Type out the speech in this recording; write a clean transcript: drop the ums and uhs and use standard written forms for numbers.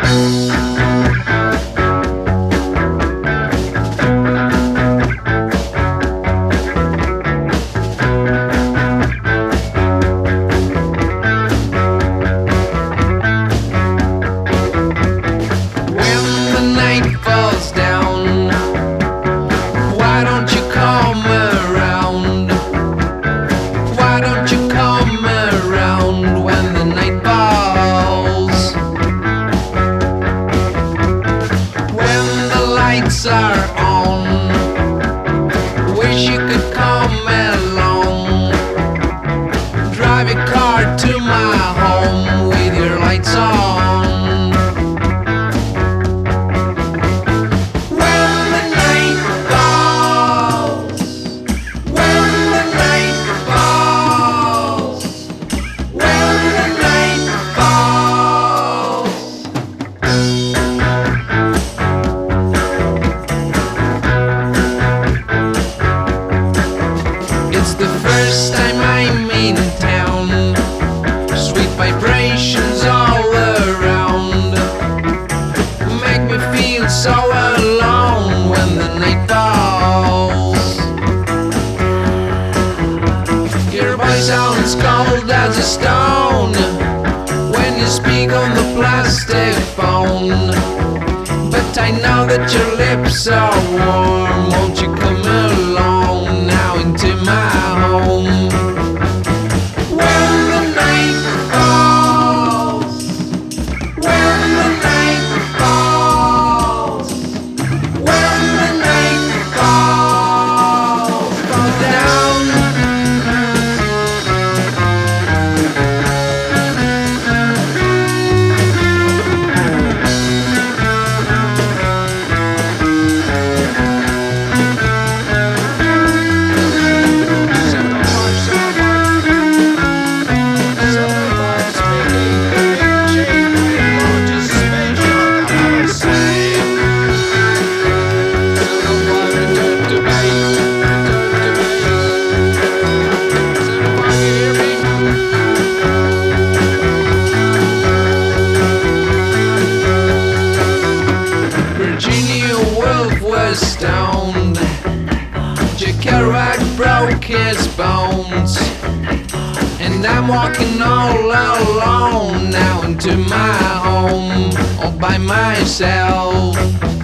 Are on. Wish you could come along. Drive your car to my home with your lights on. When the night falls, when the night falls, when the night falls. It's the first time I'm in town. Sweet vibrations all around make me feel so alone when the night falls. Your voice sounds cold as a stone when you speak on the plastic phone. But I know that your lips are warm. Won't you come along now into my home? When the night falls, when the night falls, when the night falls, fall down. Virginia Woolf was stoned. Jack Kerouac broke his bones. And I'm walking all alone now into my home, all by myself.